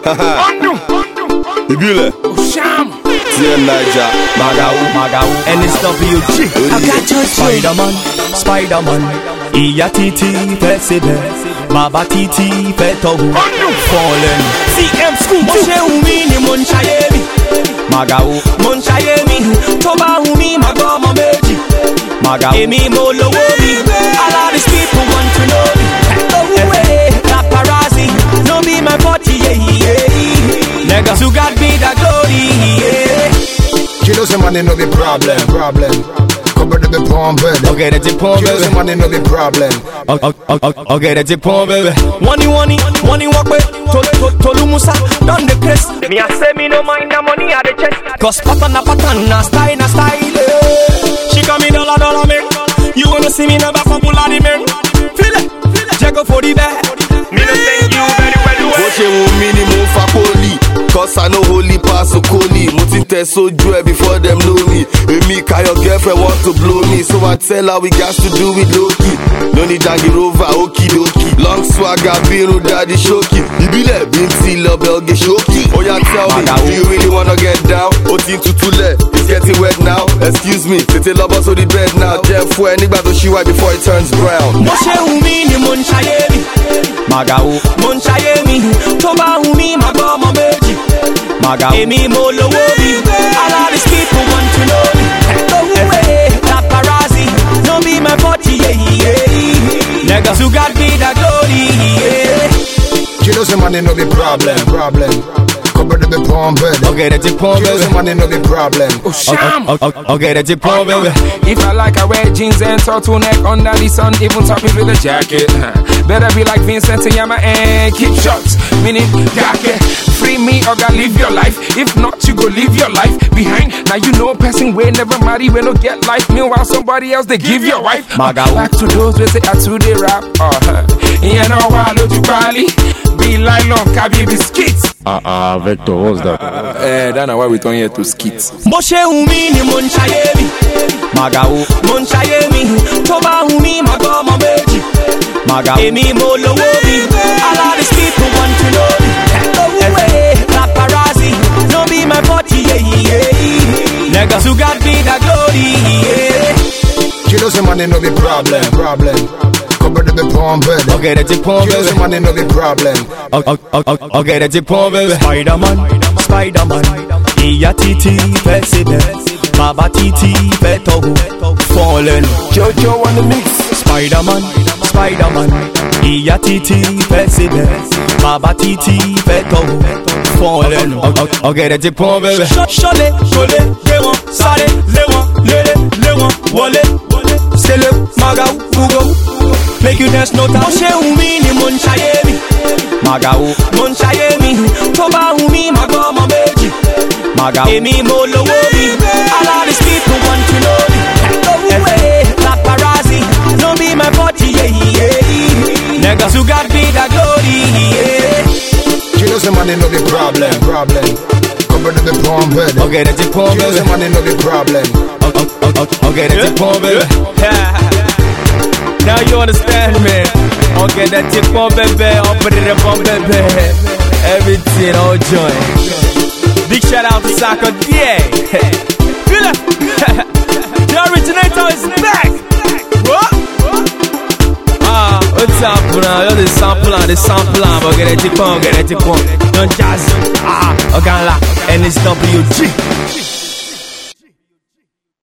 Ibile. TN Niger. Magao. And it's WG. I got your Spider-Man. Iya Titi Fesibe. Baba Titi Fetohu. Fallen. CM School. Moshe Umini Monchayemi. Magao. Monchayemi. Toba Umi Magoma Meji. Magao. Emi Molowomi. All of these people want to know me. Paparazzi. No be my body, Nigga, you got me the glory, You know some money no be problem. Cover the palm, baby. Okay, that's it, palm, baby. You know some money no be problem. Okay, that's it, palm, baby. Money walk way. Tolu Musa, done the press. Me I say me no mind the money at the chest. Cause pattern na style. She come in dollar man. You wanna see me never popular the man. Feel it. Jago for the bad. Me no thank you very well. Moshe minimum for poli. Cause I know holy pass so coli. Muti test so joy before them know me. Emi your girlfriend want to blow me. So I tell her we got to do it low-key. No need Dangi Rover, okie-dokie. Long swagger, Bino Daddy Shoki. Ibile, Binti, Lobel, Geshoki. Oh yeah, tell me, do you really wanna get down? Oti tutule, it's getting wet now. Excuse me, tete lover so the bed now. Jeff, where anybody she white before it turns brown. Moshe Umini Monchayemi. Magao. Monchayemi. Toba Umi Magoma Meji. Magao. Emi Molowomi. All of these people want to know me. Paparazzi. No be my body, Nigga, you got me the glory, You know some money no be problem. Cover the palm, baby. Okay, that's it, palm, baby. You know some money no be problem. Okay, that's it, palm, baby. If I like, I wear jeans and turtleneck under the sun, even top it with a jacket. Better be like Vincent Yama and keep shots, meaning jacket. Free me or go live your life. If not, you go live your life behind. Now you know passing way never marry when no get life. Meanwhile, somebody else they give your wife. Back to those we say I to the rap. You know why don't you probably be like long cabby biscuits. Vector, what's that? That's not why we turn here to skits. Moshe Umini Monchayemi. Magao. Monchayemi. Toba Umi Magoma Meji. Magao. Emi Molowomi. All of these people want to know me. Paparazzi. No be my body, Nigga, you got me the glory, You know some money no be problem. Cover the palm, baby. Okay, that's it, palm, baby. You know some money no be problem. Okay, that's it, palm, baby. Spider-Man. Iya Titi Fesibe. Baba Titi Fetohu. Fallen. Jojo on the mix. Spider-Man. Iya Titi Fesibe. Baba Titi Fetohu. Fallen. Okay, that's it, palm, baby. Shole, Lewan, Sare, Lewan, Lewan, Wale. Sele, Magao, Fugo. Make you dance no time. Moshe Umini Monchayemi. Magao. Monchayemi. Toba Umi Magoma Meji. Magao. Emi Molowomi. All of these people want to know me. Paparazzi. No be my body, Nigga, you got me the glory, You know some money no be problem. Cover the palm, baby. Okay, that's it, palm, baby. You know some money no be problem. Okay, that's it, palm, baby. Now you understand, man. Okay, that's it, palm, baby. Open it up, baby. Everything, all joy. Big shout out to Saka DA. The originator is back. What? What's up, bro? You're the sample, but get it, Don't jazz. Okay, and it's WG.